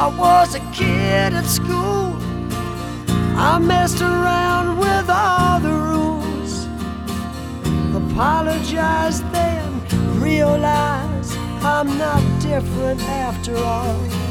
I was a kid at school. I messed around with all the rules. Apologize then, realize I'm not different after all.